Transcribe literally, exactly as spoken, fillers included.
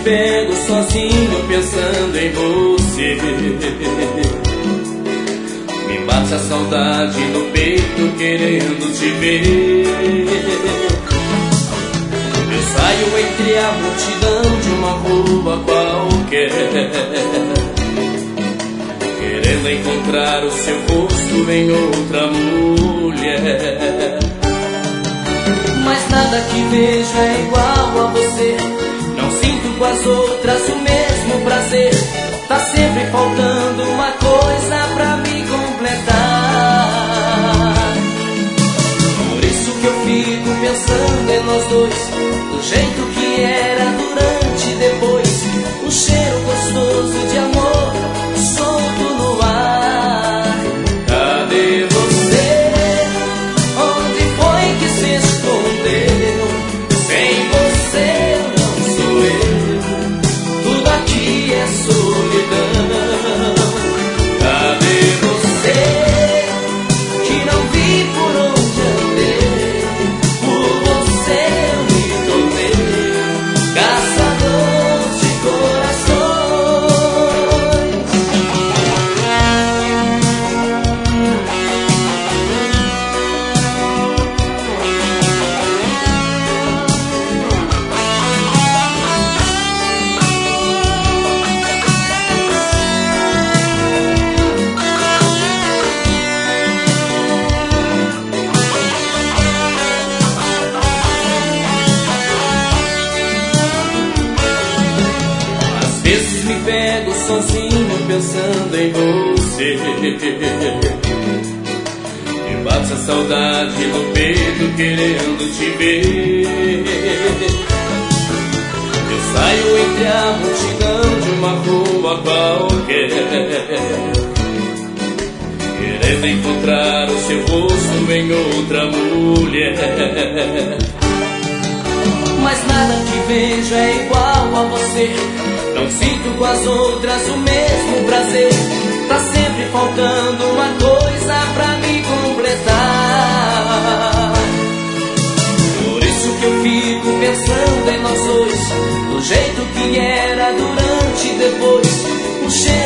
pego sozinho pensando em você. Me bate a saudade no peito querendo te ver. Eu saio entre a multidão de uma rua qualquer, querendo encontrar o seu rosto em outra mulher. Mas nada que vejo é igual a você. Não sinto com as outras o mesmo prazer. Tá sempre faltando uma coisa pra me completar. Por isso que eu fico pensando em nós dois, do jeito que era durante e depois. Um cheiro gostoso de amor solto no ar. Cadê você? Onde foi que se escondeu? Sem você eu não sou eu. Tudo aqui é solidão. Cadê você? Que não vi por onde andei. Por você eu me tornei caçador de corações. Às vezes me pego sozinho pensando em você. Me bate a saudade no peito querendo te ver. Eu saio entre a multidão de uma rua qualquer, querendo encontrar o seu rosto em outra mulher. Mas nada que vejo é igual a você. Não sinto com as outras o mesmo prazer. Tá sempre faltando uma coisa pra me completar. Por isso que eu fico pensando em nós dois, do jeito que era durante e depois. Um cheiro